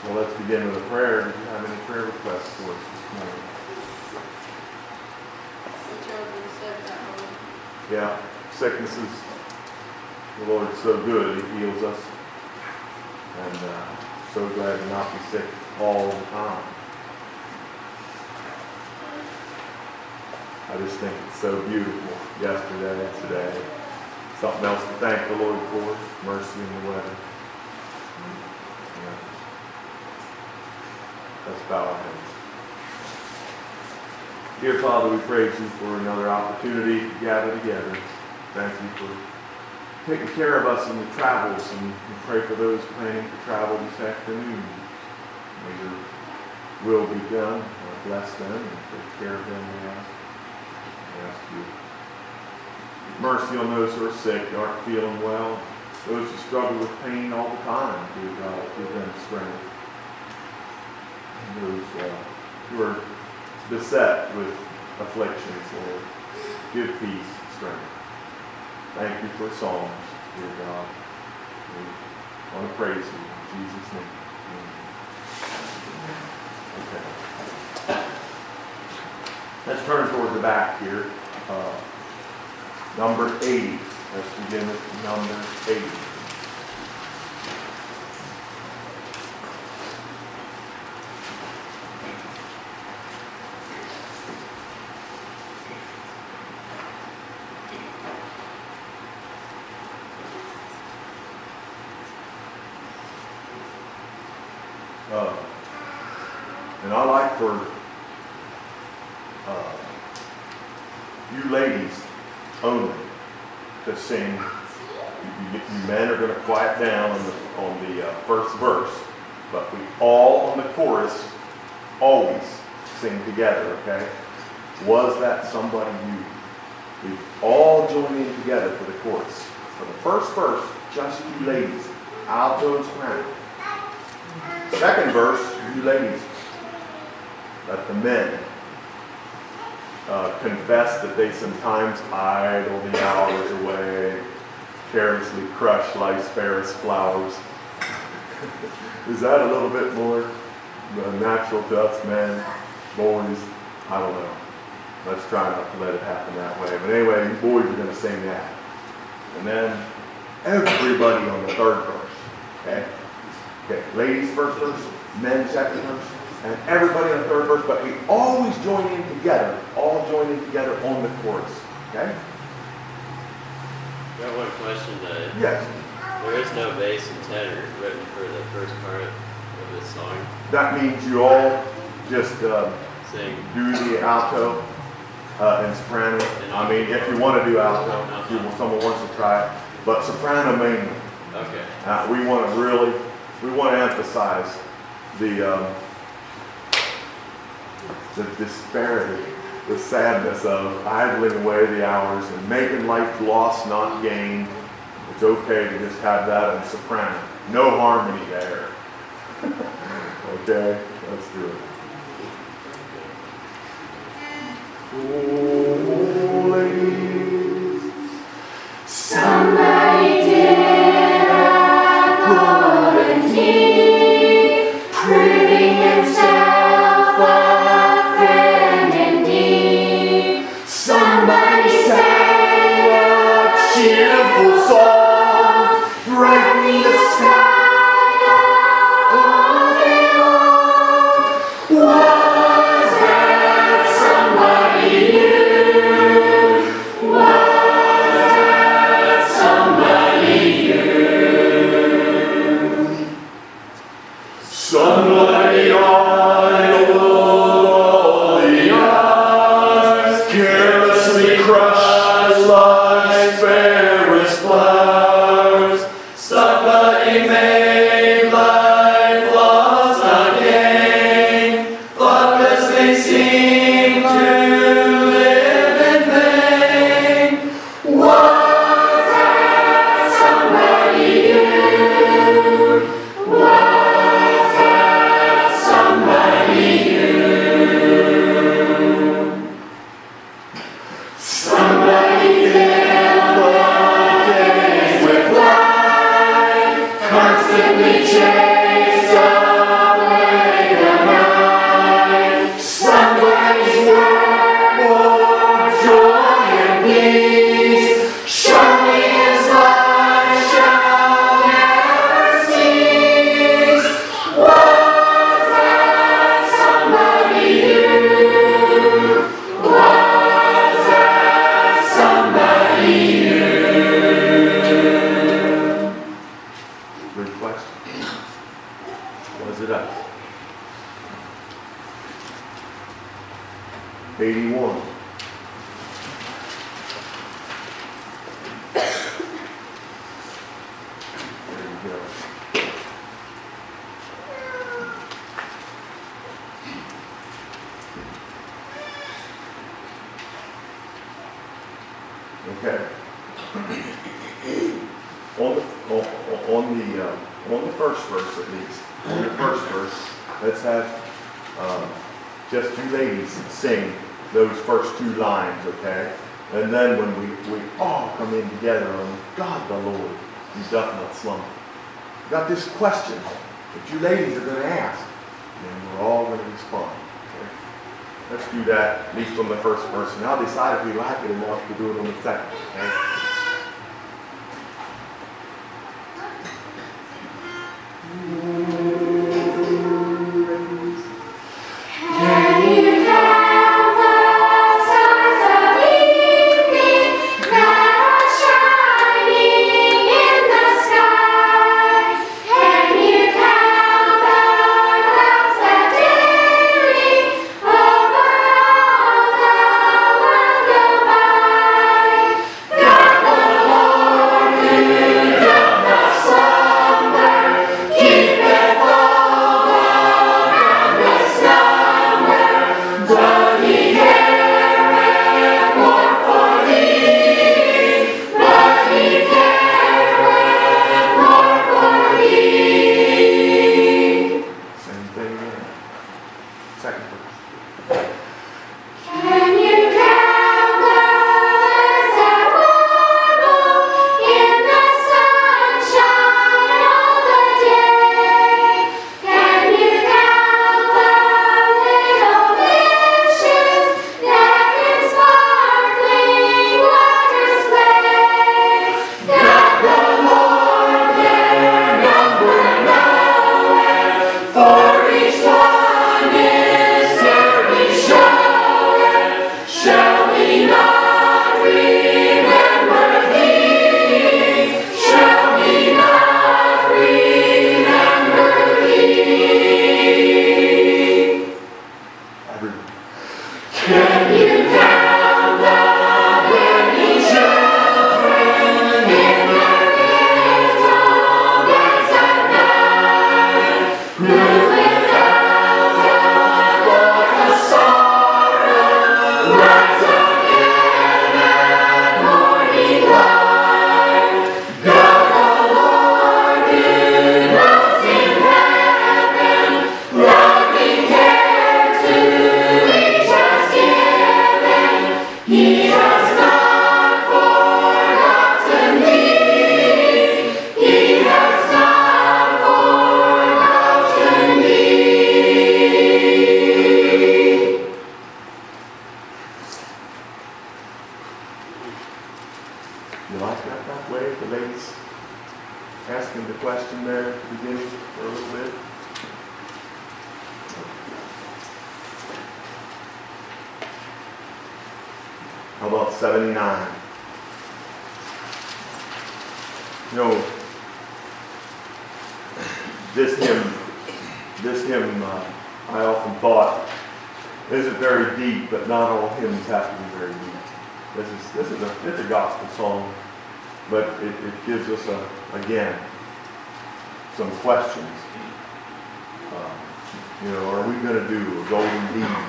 Well, let's begin with a prayer. Do you have any prayer requests for us this morning? Yeah, sicknesses. The Lord's so good. He heals us. And so glad to not be sick all the time. I just think it's so beautiful. Yesterday, today. Something else to thank the Lord for. Mercy in the weather. Yeah. Let's bow our heads. Dear Father, we praise you for another opportunity to gather together. Thank you for taking care of us in the travels, and we pray for those planning to travel this afternoon. May your will be done. Bless them and take care of them, we ask. We ask you mercy on those who are sick, who aren't feeling well, those who struggle with pain all the time. Dear God, give them strength. And those who are beset with afflictions, Lord, give peace and strength. Thank you for songs, dear God. We want to praise you in Jesus' name. Okay. Let's turn toward the back here. Number 80. Let's begin with number 80. And I like for you ladies only to sing. You men are going to quiet down on the first verse, but we all on the chorus always sing together, okay? Was that somebody you? We all join in together for the chorus. For the first verse, just you ladies, alto and soprano. Second verse, you ladies. Let the men confess that they sometimes idle the hours away, carelessly crush life's fairest flowers. Is that a little bit more natural to us men, boys? I don't know. Let's try not to let it happen that way. But anyway, you boys are going to sing that. And then everybody on the third verse. Okay? Okay, ladies first verse, men second verse, and everybody on the third verse, but we always join in together, all join in together on the chorus. Okay? I got one question. Yes. There is no bass and tenor written for the first part of this song. That means you all just Sing. do the alto and soprano. I mean, if you want to do alto, if someone wants to try it, but soprano mainly. Okay. We want to emphasize the disparity, the sadness of idling away the hours and making life lost, not gained. It's okay to just have that in soprano. No harmony there. Okay, let's do it. Oh, ladies, somebody did a golden deed, proving himself a friend indeed. Somebody sang a cheerful song, brightening the sky all day long. Was that somebody you? Was that somebody you? Somebody idle all the hours, carelessly crushed life's fairest flowers. Somebody made life lost, not gained. Thoughtlessly seemed to live in vain. Was that somebody you? Was that somebody Was it us? 81. There you go. Okay. On the first verse at least, on the first verse, let's have just you ladies sing those first two lines, okay? And then when we all come in together on God the Lord, He doth not slumber. We've got this question that you ladies are going to ask, and we're all going to respond. Okay? Let's do that, at least on the first verse, and I'll decide if we like it enough to do it on the second. Okay? You like that way? The ladies asking the question there at the beginning for a little bit. How about 79? You know, this hymn, I often thought isn't very deep, but not all hymns have to be very deep. It's a gospel song, but it gives us again some questions. Are we going to do a golden deed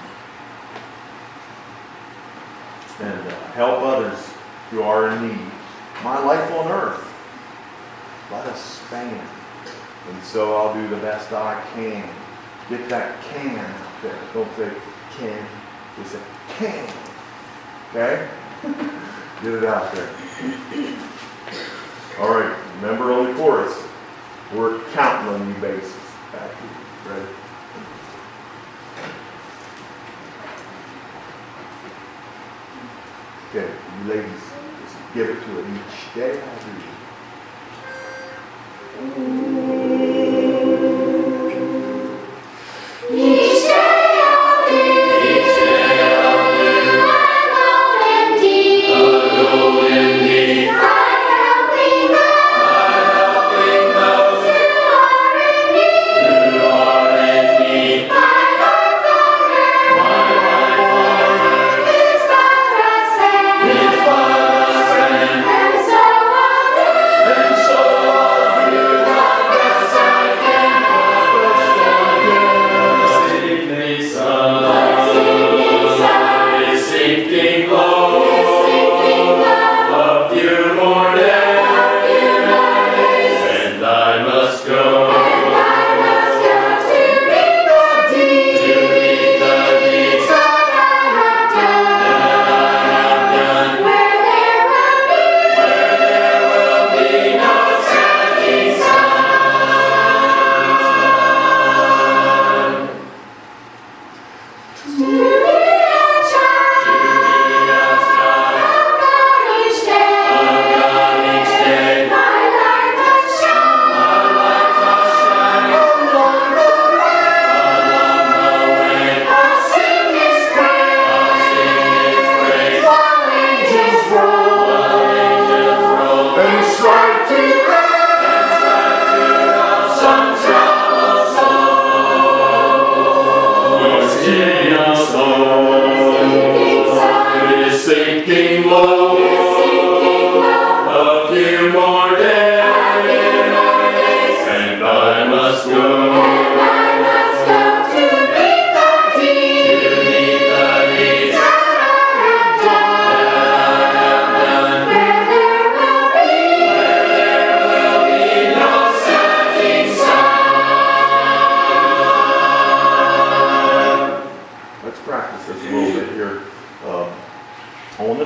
and help others who are in need? My life on earth, let us span. And so I'll do the best I can. Get that can out there. Don't say can, just say can. Okay? Get it out there. All right, remember on the chorus, we're counting on you bases. Back here. Ready? Okay, you ladies, just give it to it each day I do. Each day I'll do, each day I'll do, a golden deed, I'm helping those who are in need.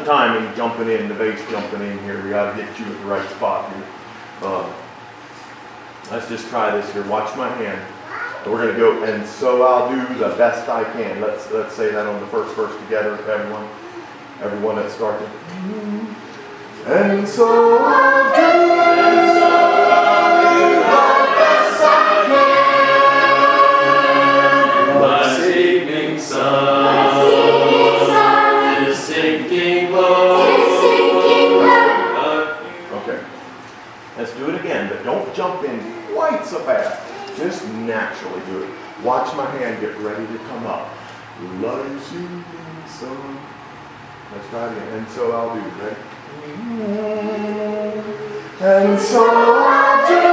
the timing jumping in, the bass jumping in here. We got to get you at the right spot here. Let's just try this here. Watch my hand. And we're going to go, and so I'll do the best I can. Let's say that on the first verse together, everyone that started. And so I'll do the best I can. My evening sun is sinking low. Okay. Let's do it again, but don't jump in quite so fast. Just naturally do it. Watch my hand get ready to come up. Life's evening sun. Let's try it again. And so I'll do it, right? And so I'll do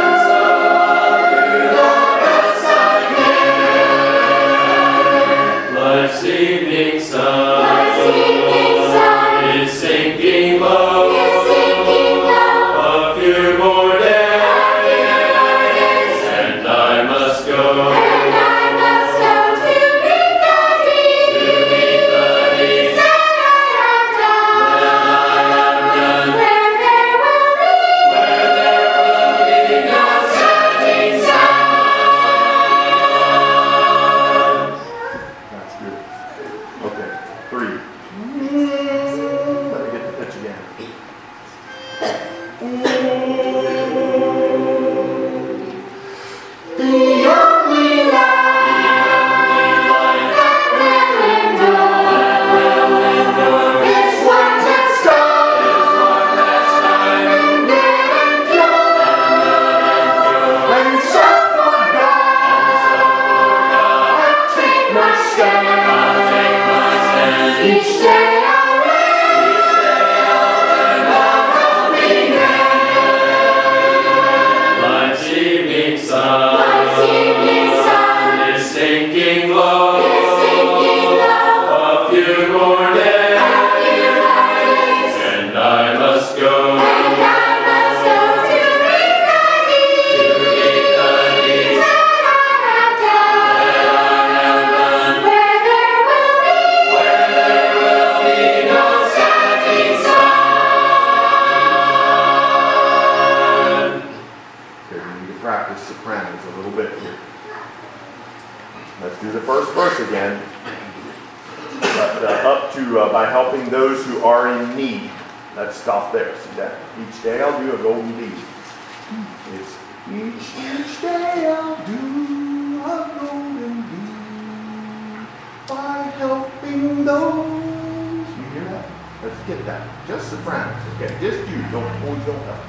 the best I can. Life's evening sun is sinking low. A few more days, and I must go. By helping those who are in need. Let's stop there. See that? Each day I'll do a golden deed. It's each day I'll do a golden deed by helping those. You hear that? Let's get that. Just sopranos. Okay, just you. Don't help.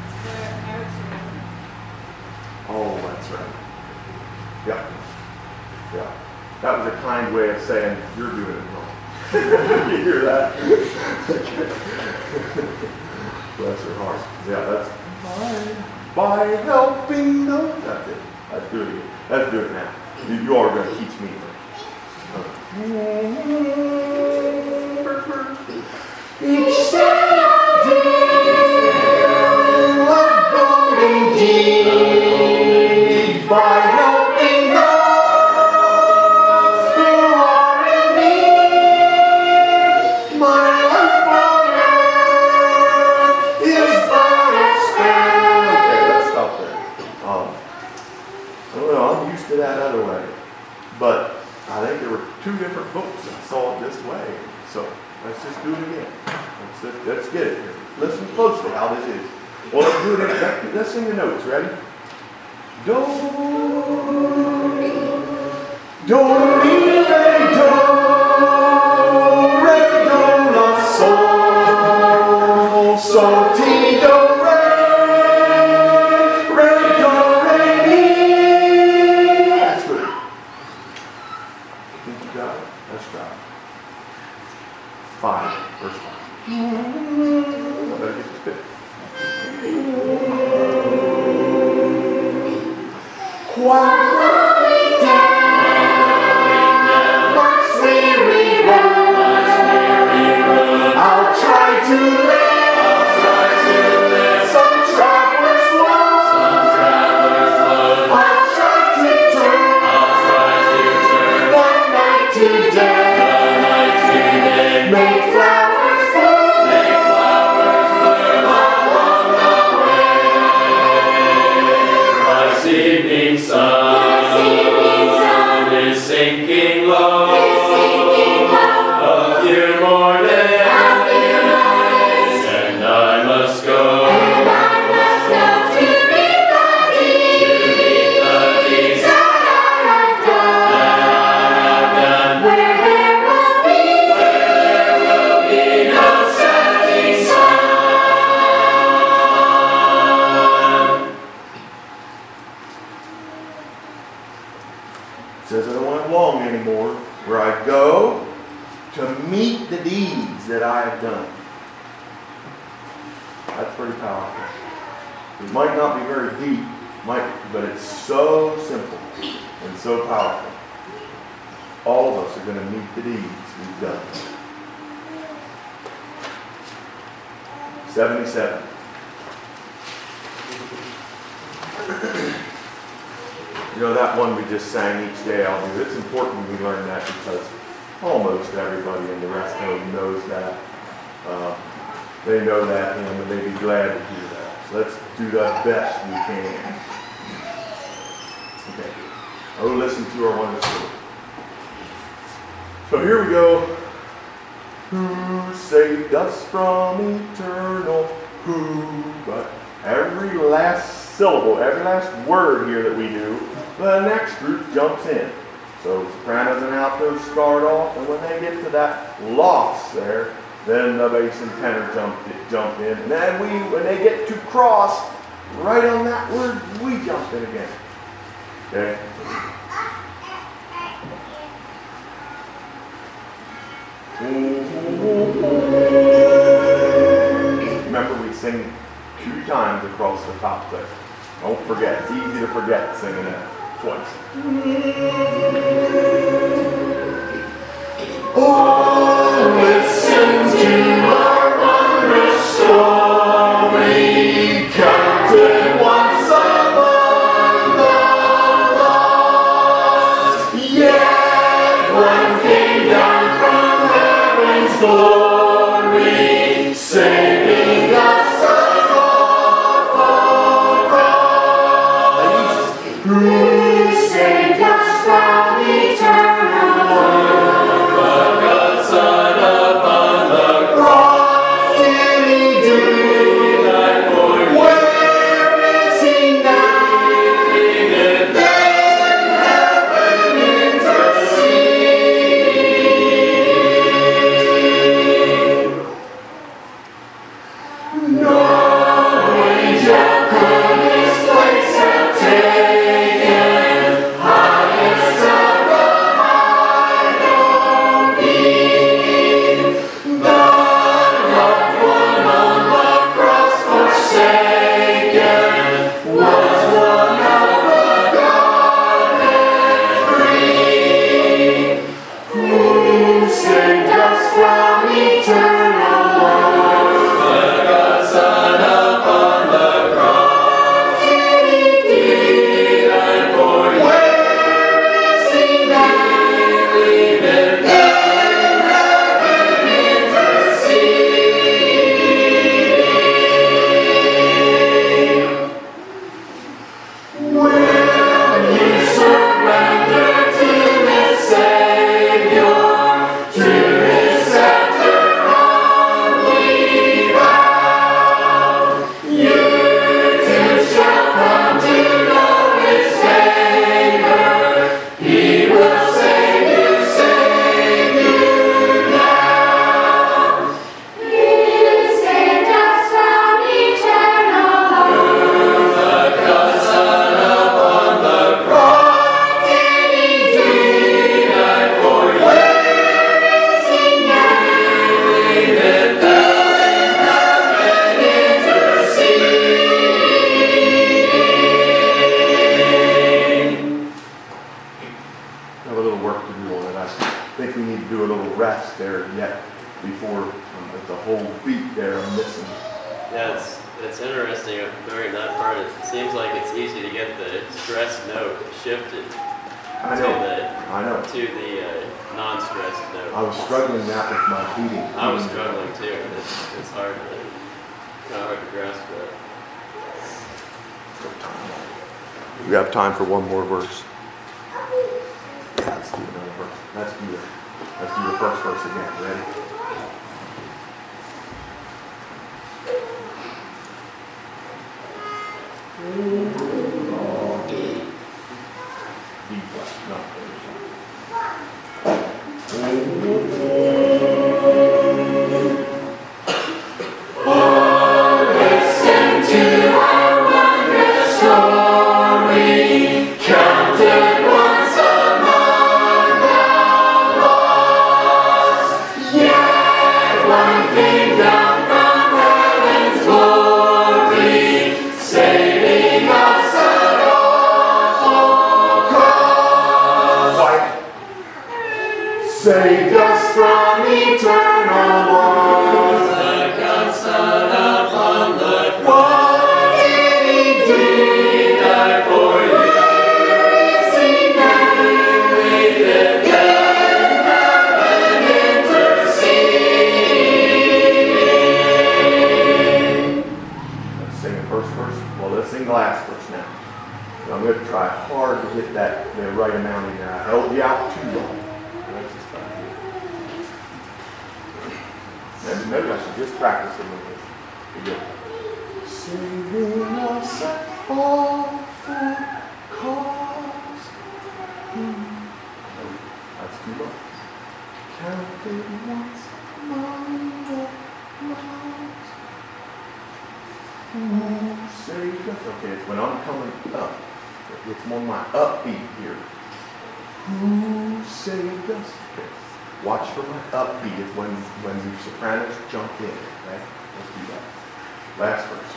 Oh, that's right. Yeah. That was a kind way of saying you're doing it wrong. You hear that? Bless her heart. Yeah, that's by helping those. That's it. Let's do it again. Let's do it now. You are going to teach me. Each day I'll do a golden deed by helping those who are in need. My life on earth is but a sparrow. Okay, let's stop there. Well, I'm used to that other way, but I think there were two different books that saw it this way. So let's just do it again. Let's get it here. Listen closely how this is. Well, let's do it exactly. Let's sing the notes. Ready? Do, do, re, do, la, sol, sol, ti, do, re, do, re, mi. That's good. Think you got it? Let's try it. 5, verse 5. I better get this bit. While we dance It says I don't want it long anymore. Where I go to meet the deeds that I have done. That's pretty powerful. It might not be very deep, but it's so simple and so powerful. All of us are going to meet the deeds we've done. 77. You know, that one we just sang, Each Day I'll Do. It's important we learn that because almost everybody in the rest home knows that. They know that hymn and they'd be glad to hear that. So let's do the best we can. Okay. Oh, listen to our wonderful. So here we go. Who saved us from eternal? Who? But every last syllable, every last word here that we do, the next group jumps in. So sopranos and altos start off, and when they get to that loss there, then the bass and tenor jump in. And then when they get to cross, right on that word, we jump in again. Okay? Remember, we sing 2 times across the top there. Don't forget. It's easy to forget singing that twice. Oh, listen to our wondrous story, counted once among the lost. Yet one came down from heaven's glory, saving us as awful cross. Who saved us from eternal Son upon the cross, did he do that for you? Where is he now? In heaven interceding. No angel could his place have taken. Highest of the It's interesting during that part. It seems like it's easy to get the stressed note shifted to the non-stressed note. I was struggling that with my beating. I was struggling too. It's hard to grasp that. We have time for one more verse. Yeah, let's do another verse. Let's do the first verse again. Ready? B flat, no. Listen to our wondrous story, counted once among saved us from eternal woes. The God's Son upon the cross. What did he do? He died for you. Is he now? Leave it Let's sing the first verse. Well, let's sing the last verse now. And I'm going to try hard to get that the right amount in there. I held you out too long. Let's just try to do it. Maybe I should just practice a little bit. Here we go. Saving us at awful cost. That's too low. Counted once among the lost. Saved us. Okay, it's when I'm coming up. It's more my upbeat here. Who saved us? Okay. Watch for my upbeat is when the sopranos jump in. Okay? Let's do that. Last verse.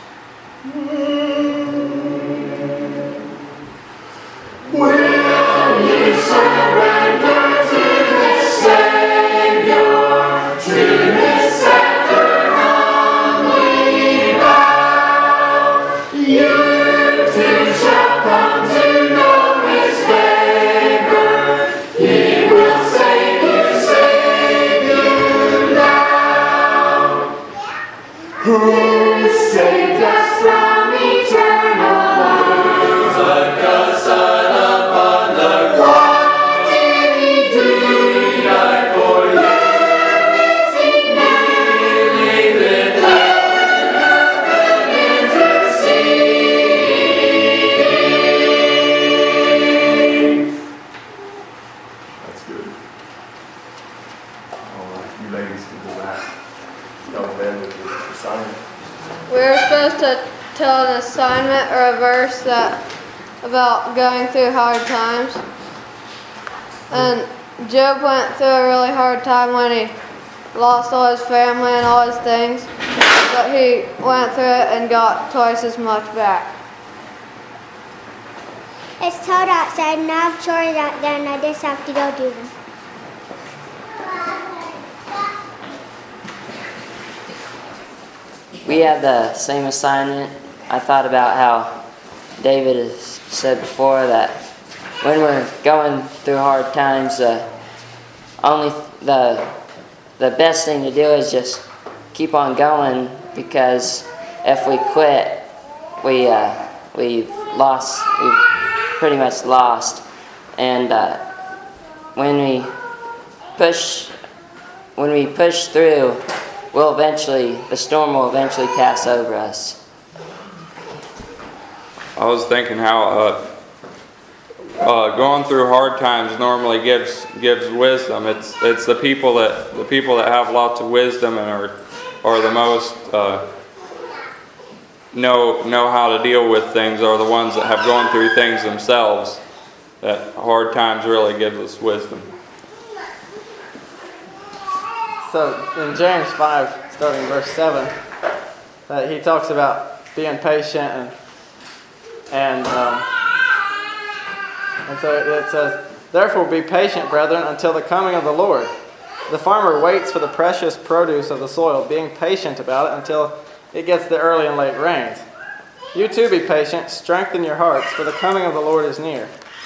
Will you surrender to the Savior, to His scepter humbly bow? You too shall come to know His favor. He will save you now. Who saved us from eternal woes? The God's Son upon the cross. What did he do? He died for you. Is he now? Leave it That's good. All right, you ladies can go back. Young men with the assignment. We're supposed to tell an assignment or a verse that about going through hard times. And Job went through a really hard time when he lost all his family and all his things. But he went through it and got twice as much back. It's cold outside and I have chores out there and I just have to go do them. We had the same assignment. I thought about how David has said before that when we're going through hard times, the best thing to do is just keep on going, because if we quit, we've pretty much lost. And when we push through, the storm will eventually pass over us. I was thinking how going through hard times normally gives wisdom. It's the people that have lots of wisdom and are the most know how to deal with things, are the ones that have gone through things themselves. That hard times really gives us wisdom. So in James 5, starting verse 7, he talks about being patient and so it says, "Therefore be patient, brethren, until the coming of the Lord. The farmer waits for the precious produce of the soil, being patient about it until it gets the early and late rains. You too be patient, strengthen your hearts, for the coming of the Lord is near."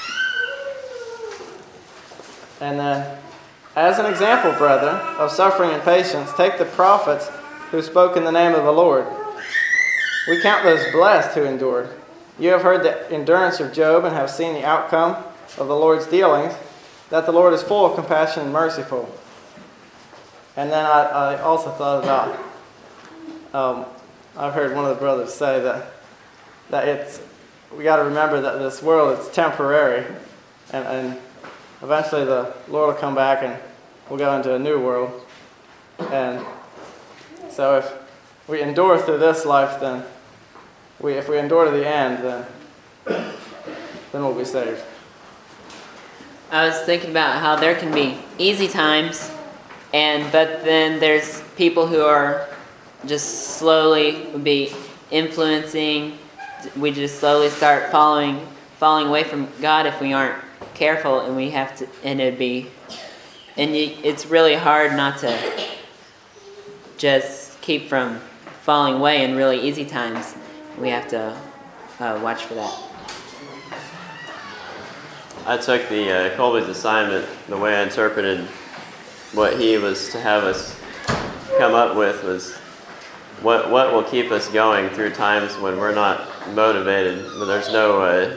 And then, "As an example, brethren, of suffering and patience, take the prophets who spoke in the name of the Lord. We count those blessed who endured. You have heard the endurance of Job and have seen the outcome of the Lord's dealings, that the Lord is full of compassion and merciful." And then I also thought about, I've heard one of the brothers say that we got to remember that this world is temporary, and eventually the Lord will come back and we'll go into a new world. And so if we endure through this life, then if we endure to the end, then we'll be saved. I was thinking about how there can be easy times, but then there's people who are just slowly be influencing. We just slowly start falling away from God if we aren't careful, and it'd be it's really hard not to just keep from falling away in really easy times. We have to watch for that. I took the Colby's assignment, the way I interpreted what he was to have us come up with was what will keep us going through times when we're not motivated, when there's no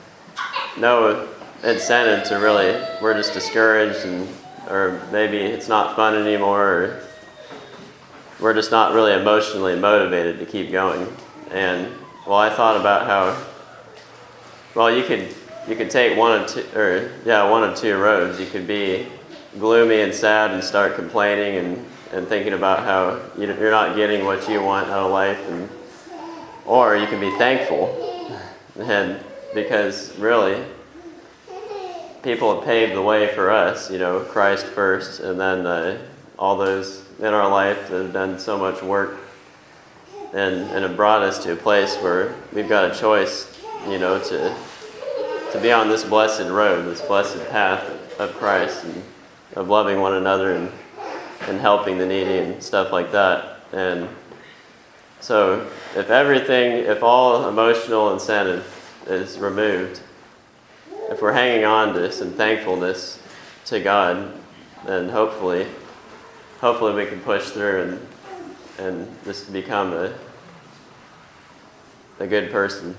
incentive to really, we're just discouraged, or maybe it's not fun anymore, or we're just not really emotionally motivated to keep going. And well, I thought about how, well, you could take one of two roads. You could be gloomy and sad and start complaining and thinking about how you're not getting what you want out of life, or you can be thankful, and because really people have paved the way for us, Christ first, and then all those in our life that have done so much work and have brought us to a place where we've got a choice, to be on this blessed road, this blessed path of Christ, and of loving one another and helping the needy and stuff like that. And so if all emotional incentive is removed, if we're hanging on to some thankfulness to God, then hopefully we can push through and just become a good person.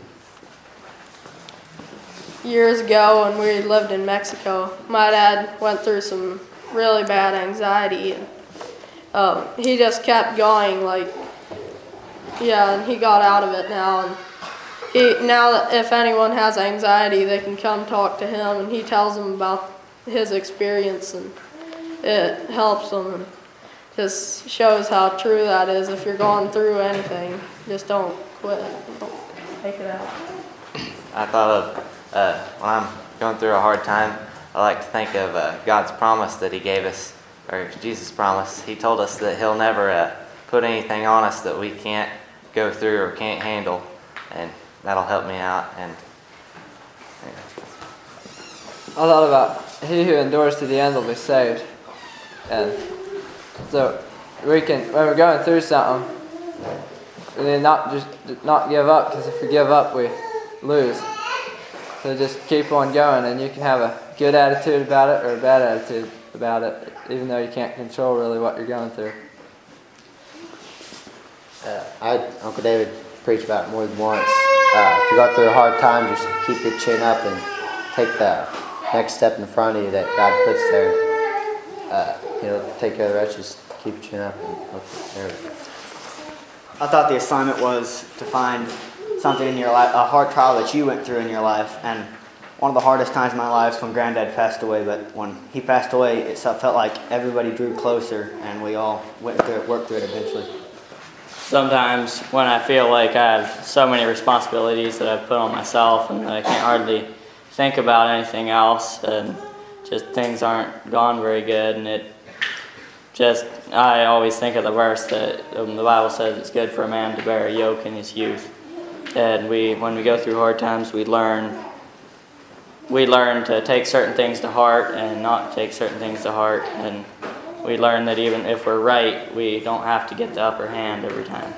Years ago when we lived in Mexico, my dad went through some really bad anxiety, and he just kept going, and he got out of it now, and now that if anyone has anxiety, they can come talk to him, and he tells them about his experience, and it helps them, and just shows how true that is. If you're going through anything, just don't quit. Don't take it out. I thought of when I'm going through a hard time, I like to think of God's promise that He gave us, or Jesus' promise. He told us that He'll never put anything on us that we can't go through or can't handle, and that'll help me out. And I thought about he who endures to the end will be saved. And so we can, when we're going through something, we need not give up, because if we give up, we lose. So just keep on going, and you can have a good attitude about it or a bad attitude about it, even though you can't control really what you're going through. Uncle David preached about it more than once. If you go through a hard time, just keep your chin up and take the next step in front of you that God puts there. Take care of the rest. Just keep your chin up and look there. I thought the assignment was to find something in your life, a hard trial that you went through in your life. And one of the hardest times in my life is when Granddad passed away. But when he passed away, it felt like everybody drew closer, and we all went through it, worked through it eventually. Sometimes when I feel like I have so many responsibilities that I've put on myself and that I can't hardly think about anything else, and just things aren't gone very good, and I always think of the verse that the Bible says it's good for a man to bear a yoke in his youth. And when we go through hard times, we learn to take certain things to heart and not take certain things to heart, and we learn that even if we're right, we don't have to get the upper hand every time.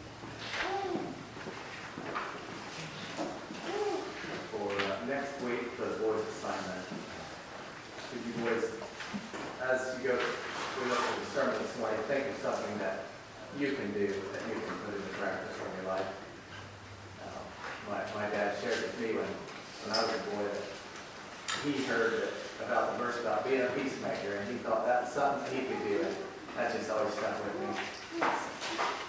For next week, for the boys' assignment, could you boys, as you go through the sermon this morning, think of something that you can do, that you can put into practice in your life. My dad shared with me when I was a boy that he heard about the verse about being a peacemaker, and he thought that was something he could do, and that just always stuck with me.